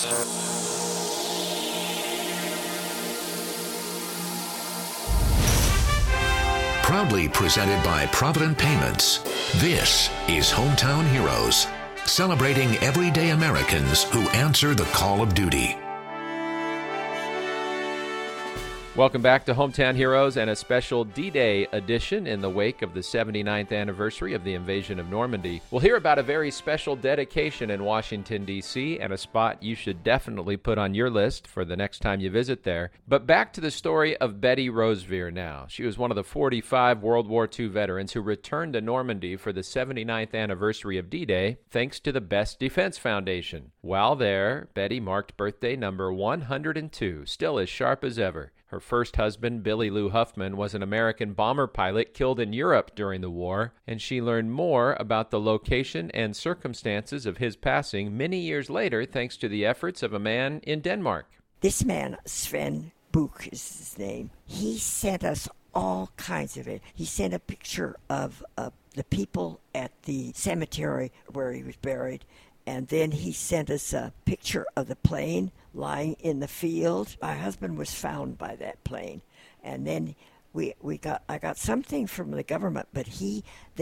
Proudly presented by Provident Payments, this is Hometown Heroes, celebrating everyday Americans who answer the call of duty. Welcome back to Hometown Heroes and a special D-Day edition in the wake of the 79th anniversary of the invasion of Normandy. We'll hear about a very special dedication in Washington, D.C., and a spot you should definitely put on your list for the next time you visit there. But back to the story of Betty Rosevere now. She was one of the 45 World War II veterans who returned to Normandy for the 79th anniversary of D-Day, thanks to the Best Defense Foundation. While there, Betty marked birthday number 102, still as sharp as ever. Her first husband, Billy Lou Huffman, was an American bomber pilot killed in Europe during the war, and she learned more about the location and circumstances of his passing many years later thanks to the efforts of a man in Denmark. This man, Sven Buch is his name, he sent us all kinds of it. He sent a picture of the people at the cemetery where he was buried, and then he sent us a picture of the plane lying in the field. My husband was found by that plane. And then I got something from the government, but he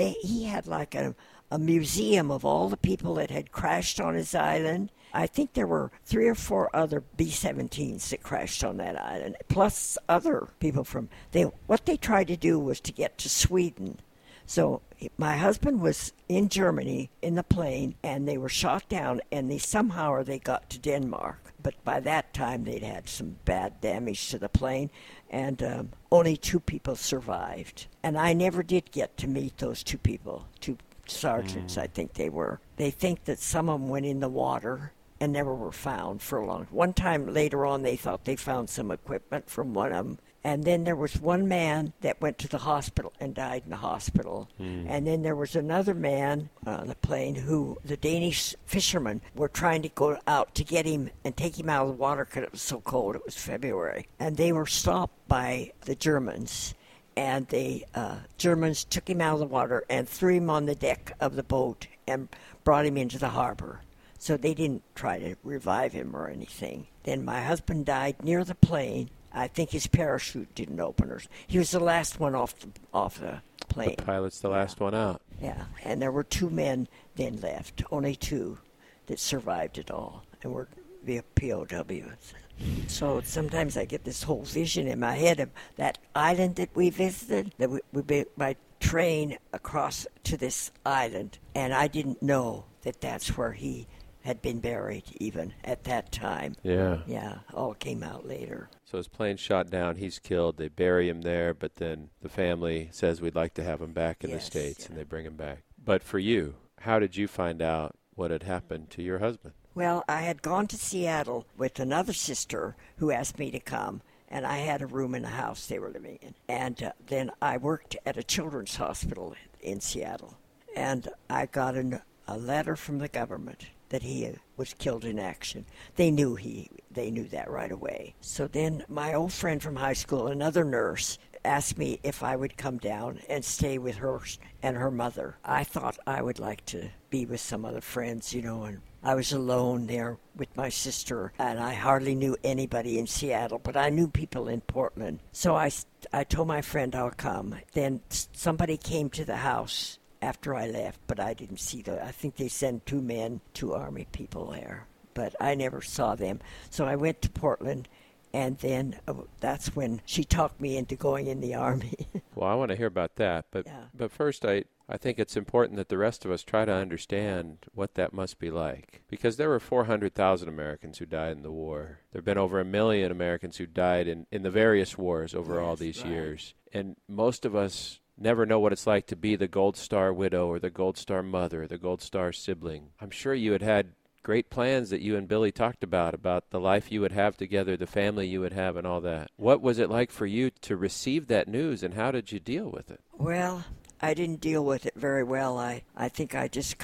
had like a museum of all the people that had crashed on his island. I think there were 3 or 4 other B-17s that crashed on that island, plus other people what they tried to do was to get to Sweden. So my husband was in Germany in the plane, and they were shot down, and somehow they got to Denmark. But by that time, they'd had some bad damage to the plane, and only 2 people survived. And I never did get to meet those 2 people, 2 sergeants, I think they were. They think that some of them went in the water and never were found for a long time. One time later on, they thought they found some equipment from one of them. And then there was one man that went to the hospital and died in the hospital. And then there was another man on the plane who the Danish fishermen were trying to go out to get him and take him out of the water because it was so cold. It was February. And they were stopped by the Germans. And the Germans took him out of the water and threw him on the deck of the boat and brought him into the harbor. So they didn't try to revive him or anything. Then my husband died near the plane. I think his parachute didn't open. He was the last one off the plane. The pilot's the last one out. Yeah, and there were 2 men then left, only 2 that survived it all, and were the POWs. So sometimes I get this whole vision in my head of that island that we visited, that we by train across to this island, and I didn't know that that's where he had been buried even at that time. Yeah, all came out later. So his plane's shot down, he's killed, they bury him there, but then the family says we'd like to have him back in the States, and they bring him back. But for you, how did you find out what had happened to your husband? Well, I had gone to Seattle with another sister who asked me to come, and I had a room in the house they were living in. And then I worked at a children's hospital in Seattle, and I got a letter from the government that he was killed in action. They knew that right away. So then my old friend from high school, another nurse, asked me if I would come down and stay with her and her mother. I thought I would like to be with some other friends, and I was alone there with my sister, and I hardly knew anybody in Seattle, but I knew people in Portland. So I told my friend I'll come. Then somebody came to the house after I left, but I didn't see them. I think they sent 2 men, 2 Army people there, but I never saw them. So I went to Portland, and then that's when she talked me into going in the Army. Well, I want to hear about that, but first I think it's important that the rest of us try to understand what that must be like, because there were 400,000 Americans who died in the war. There have been over 1 million Americans who died in the various wars over all these years, and most of us never know what it's like to be the Gold Star widow or the Gold Star mother or the Gold Star sibling. I'm sure you had great plans that you and Billy talked about the life you would have together, the family you would have, and all that. What was it like for you to receive that news, and how did you deal with it? Well, I didn't deal with it very well. I think I just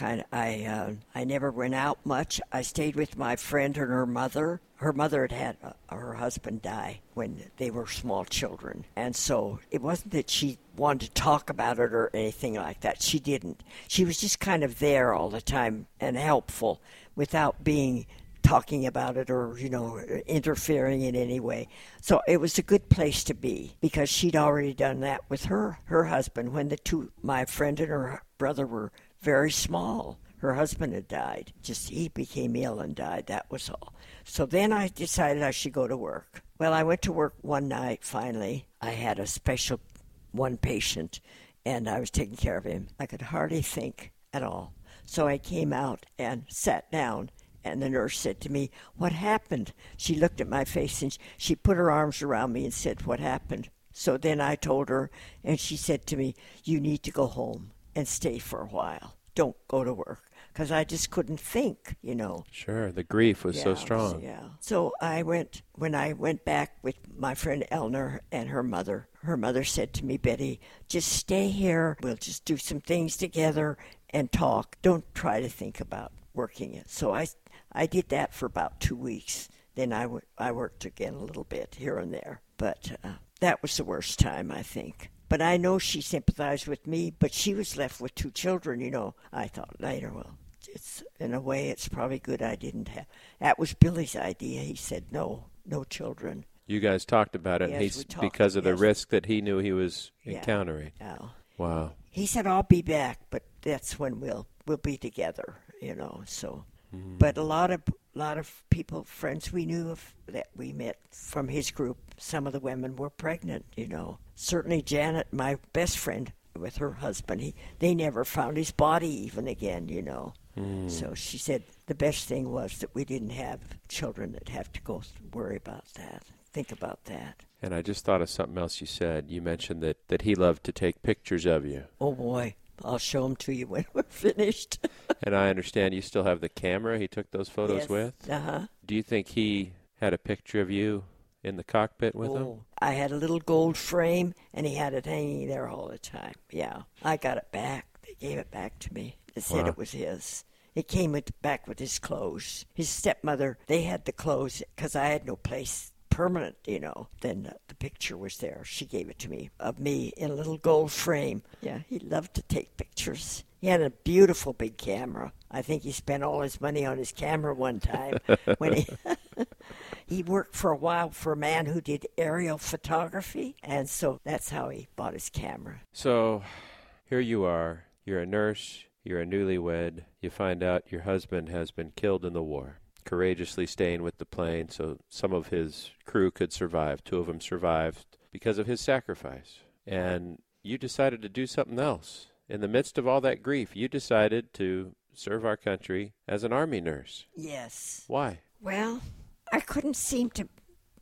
I never went out much. I stayed with my friend and her mother. Her mother had her husband die when they were small children. And so it wasn't that she wanted to talk about it or anything like that. She didn't. She was just kind of there all the time and helpful without being talking about it or, interfering in any way. So it was a good place to be because she'd already done that with her husband when my friend and her brother were very small. Her husband had died. Just he became ill and died. That was all. So then I decided I should go to work. Well, I went to work one night finally. I had a special one patient, and I was taking care of him. I could hardly think at all. So I came out and sat down, and the nurse said to me, "What happened?" She looked at my face, and she put her arms around me and said, "What happened?" So then I told her, and she said to me, "You need to go home and stay for a while. Don't go to work." Because I just couldn't think, Sure, the grief was so strong. Yeah. So when I went back with my friend Eleanor and her mother said to me, "Betty, just stay here. We'll just do some things together and talk. Don't try to think about working it." So I did that for about 2 weeks. Then I worked again a little bit here and there. But that was the worst time, I think. But I know she sympathized with me, but she was left with 2 children, I thought later, well, in a way, it's probably good I didn't have. That was Billy's idea. He said, no children. You guys talked about it, Yes, because of the risk that he knew he was encountering. Yeah. Wow. He said, "I'll be back, but that's when we'll be together," so. Mm-hmm. But a lot of people, friends we knew that we met from his group, some of the women were pregnant, Certainly Janet, my best friend, with her husband, they never found his body even again, So she said the best thing was that we didn't have children that have to go worry about that, think about that. And I just thought of something else you said. You mentioned that he loved to take pictures of you. Oh, boy. I'll show them to you when we're finished. And I understand you still have the camera he took those photos with? Uh-huh. Do you think he had a picture of you in the cockpit with him? I had a little gold frame, and he had it hanging there all the time. Yeah. I got it back. They gave it back to me. They said it was his. It came back with his clothes. His stepmother, they had the clothes because I had no place permanent, Then the picture was there. She gave it to me, of me in a little gold frame. Yeah, he loved to take pictures. He had a beautiful big camera. I think he spent all his money on his camera one time when he worked for a while for a man who did aerial photography, and so that's how he bought his camera. So here you are. You're a nurse. You're a newlywed. You find out your husband has been killed in the war, courageously staying with the plane so some of his crew could survive. 2 of them survived because of his sacrifice. And you decided to do something else. In the midst of all that grief, you decided to serve our country as an Army nurse. Yes. Why? Well, I couldn't seem to.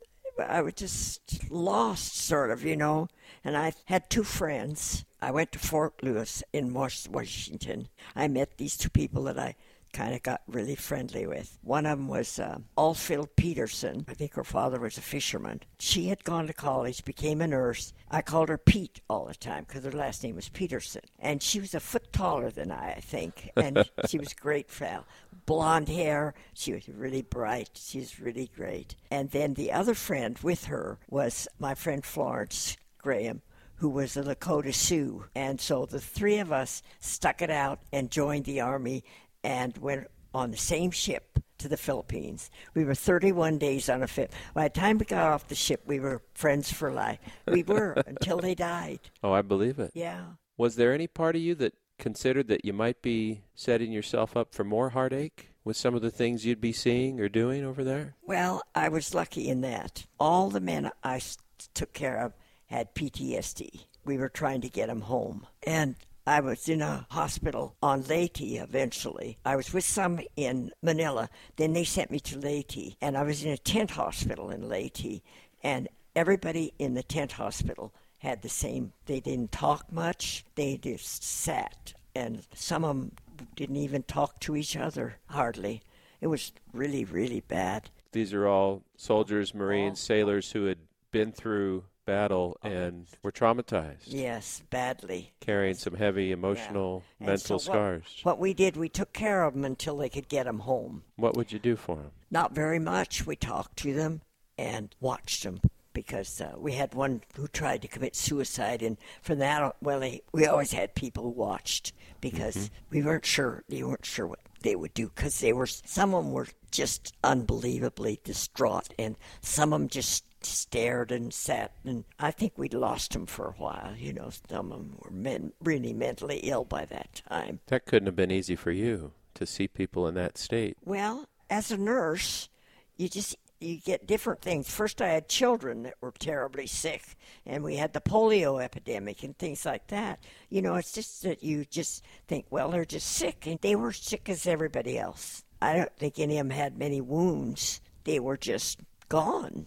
I was just lost, sort of, And I had 2 friends. I went to Fort Lewis in Washington. I met these 2 people that I kind of got really friendly with. One of them was Alfield Peterson. I think her father was a fisherman. She had gone to college, became a nurse. I called her Pete all the time because her last name was Peterson. And she was a foot taller than I think. And she was a great fellow. Blonde hair. She was really bright. She was really great. And then the other friend with her was my friend Florence Graham, who was a Lakota Sioux. And so the 3 of us stuck it out and joined the Army and went on the same ship to the Philippines. We were 31 days on a ship. By the time we got off the ship, we were friends for life. We were until they died. Oh, I believe it. Yeah. Was there any part of you that considered that you might be setting yourself up for more heartache with some of the things you'd be seeing or doing over there? Well, I was lucky in that. All the men I took care of had PTSD. We were trying to get them home. And I was in a hospital on Leyte eventually. I was with some in Manila. Then they sent me to Leyte. And I was in a tent hospital in Leyte. And everybody in the tent hospital had the same. They didn't talk much. They just sat. And some of them didn't even talk to each other, hardly. It was really, really bad. These are all soldiers, Marines, sailors who had been through battle and were traumatized. Yes, badly. Carrying some heavy emotional, mental scars. What we did, we took care of them until they could get them home. What would you do for them? Not very much. We talked to them and watched them because we had one who tried to commit suicide, and from that, we always had people who watched because we weren't sure. They weren't sure what they would do, because some of them were just unbelievably distraught, and some of them just stared and sat, and I think we'd lost them for a while. Some of them were really mentally ill by that time. That couldn't have been easy for you to see people in that state. Well, as a nurse, you get different things. First, I had children that were terribly sick, and we had the polio epidemic and things like that. It's just that you just think, well, they're just sick, and they were sick as everybody else. I don't think any of them had many wounds. They were just gone,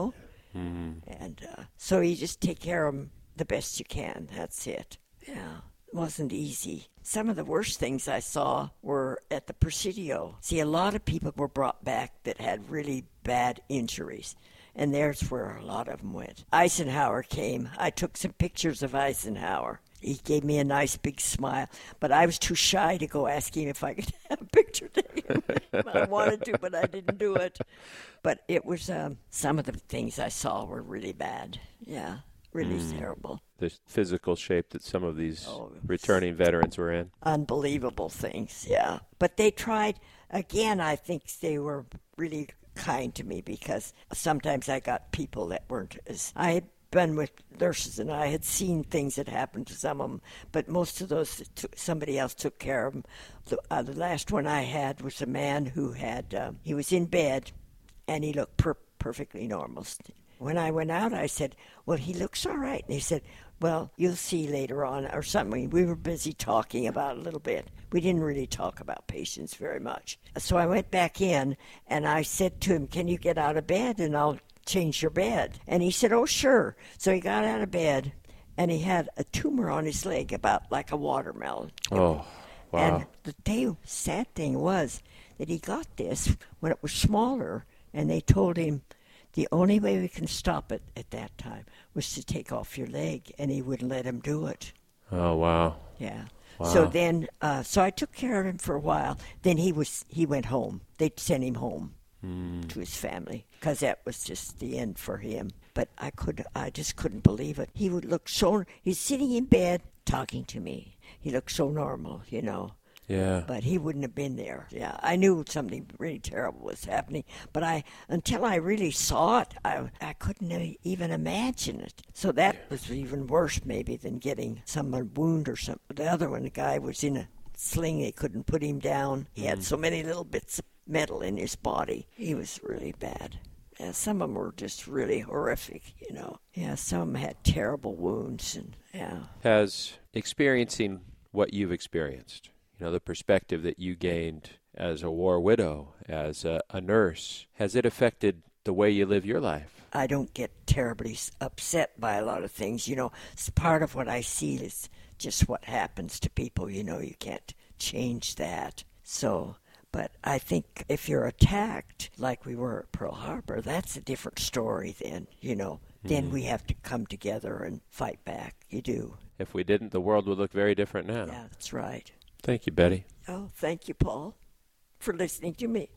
Mm-hmm. And so you just take care of them the best you can. That's it. Yeah, it wasn't easy. Some of the worst things I saw were at the Presidio. See, a lot of people were brought back that had really bad injuries, and there's where a lot of them went. Eisenhower came. I took some pictures of Eisenhower. He gave me a nice big smile, but I was too shy to go ask him if I could have a picture taken with him. I wanted to, but I didn't do it. But it was, some of the things I saw were really bad. Yeah, really terrible. The physical shape that some of these returning veterans were in. Unbelievable things, yeah. But they tried, again, I think they were really kind to me, because sometimes I got people that weren't as... I had been with nurses, and I had seen things that happened to some of them, but most of those, somebody else took care of them. The last one I had was a man who had, he was in bed, and he looked perfectly normal. When I went out, I said, well, he looks all right. And he said, well, you'll see later on, or something. We were busy talking about it a little bit. We didn't really talk about patients very much. So I went back in, and I said to him, can you get out of bed, and I'll change your bed? And he said, oh, sure. So he got out of bed, and he had a tumor on his leg about like a watermelon. Oh, wow. And the sad thing was that he got this when it was smaller, and they told him the only way we can stop it at that time was to take off your leg, and he wouldn't let him do it. Oh, wow. Yeah. Wow. So then, so I took care of him for a while. Then he went home. They'd sent him home to his family, because that was just the end for him. But I just couldn't believe it. He would look he's sitting in bed talking to me. He looked so normal, Yeah. But he wouldn't have been there. Yeah, I knew something really terrible was happening, but until I really saw it, I couldn't even imagine it. So that was even worse maybe than getting someone wound or something. The other one, the guy was in a sling. They couldn't put him down. He had so many little bits of metal in his body. He was really bad. Yeah, some of them were just really horrific, Yeah, some of them had terrible wounds. And yeah. Has experiencing what you've experienced, the perspective that you gained as a war widow, as a nurse, has it affected the way you live your life? I don't get terribly upset by a lot of things. It's part of what I see is just what happens to people. You can't change that. So, but I think if you're attacked like we were at Pearl Harbor, that's a different story then, Then we have to come together and fight back. You do. If we didn't, the world would look very different now. Yeah, that's right. Thank you, Betty. Oh, thank you, Paul, for listening to me.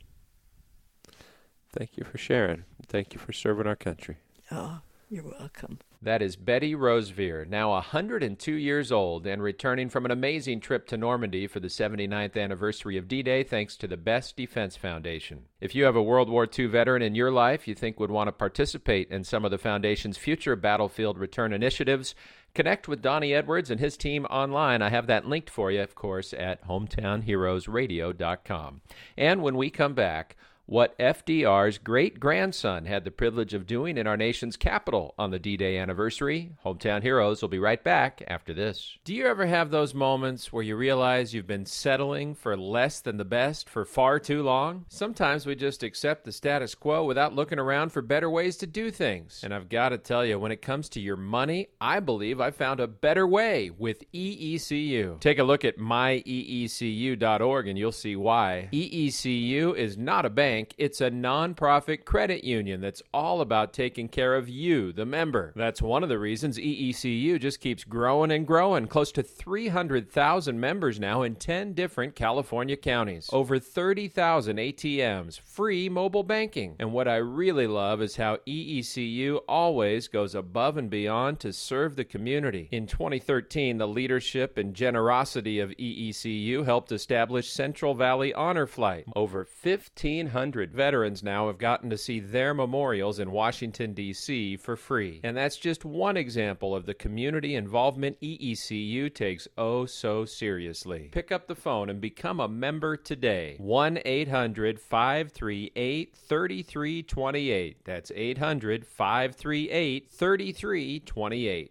Thank you for sharing. Thank you for serving our country. Oh, you're welcome. That is Betty Roseveare, now 102 years old and returning from an amazing trip to Normandy for the 79th anniversary of D-Day thanks to the Best Defense Foundation. If you have a World War II veteran in your life you think would want to participate in some of the Foundation's future battlefield return initiatives, connect with Donnie Edwards and his team online. I have that linked for you, of course, at hometownheroesradio.com. And when we come back, what FDR's great-grandson had the privilege of doing in our nation's capital on the D-Day anniversary. Hometown Heroes will be right back after this. Do you ever have those moments where you realize you've been settling for less than the best for far too long? Sometimes we just accept the status quo without looking around for better ways to do things. And I've got to tell you, when it comes to your money, I believe I found a better way with EECU. Take a look at myeecu.org and you'll see why. EECU is not a bank. bank, it's a nonprofit credit union that's all about taking care of you, the member. That's one of the reasons EECU just keeps growing and growing. Close to 300,000 members now in 10 different California counties. Over 30,000 ATMs, free mobile banking. And what I really love is how EECU always goes above and beyond to serve the community. In 2013, the leadership and generosity of EECU helped establish Central Valley Honor Flight. Over 1,500 veterans now have gotten to see their memorials in Washington, D.C. for free. And that's just one example of the community involvement EECU takes oh so seriously. Pick up the phone and become a member today. 1-800-538-3328. That's 800-538-3328.